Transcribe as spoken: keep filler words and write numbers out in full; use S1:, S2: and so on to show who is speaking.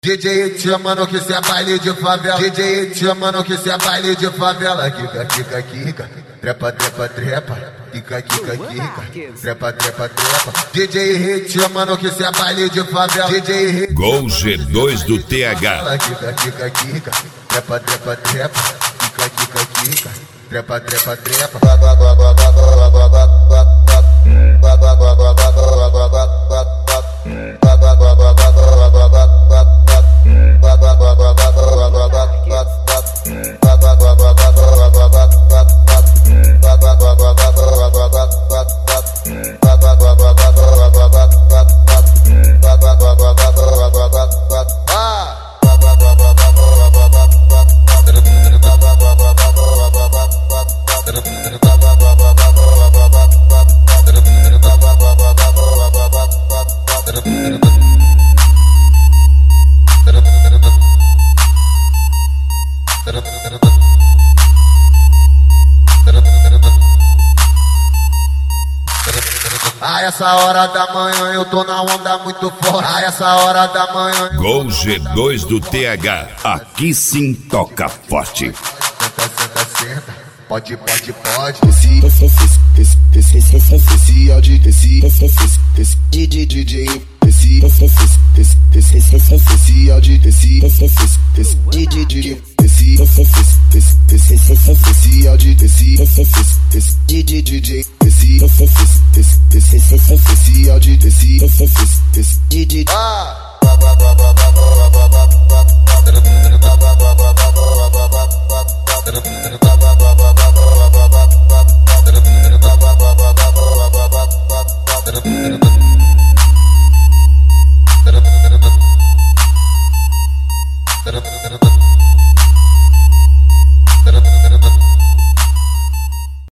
S1: D J te chamando que cê é baile de favela. D J te chamando que cê é baile de favela. Kika, kika, kika. Trepa, trepa, trepa. Kika, kika, kika. Trepa, trepa, trepa. D J te chamando que cê é baile de favela. D J
S2: Gol G dois do T H.
S1: Kika, kika, kika. Trepa, trepa, trepa. Kika, kika, kika. Trepa, trepa, trepa. A essa hora da manhã eu tô na onda muito forte. A essa hora da manhã eu...
S2: Gol G dois do T H. Aqui sim toca forte.
S1: Senta, senta, senta. Pode, pode, pode.
S3: Esse, esse, esse, esse, esse, esse, esse áudio, esse, esse, esse, D J, D J, esse, esse, esse, esse, esse, esse áudio, esse, esse, esse, D J, D J, esse, esse, esse, esse, esse, esse áudio, esse, esse, esse, D J, D J, esse, esse, esse, esse, esse, esse áudio, esse, esse, esse, D J.
S1: Ah.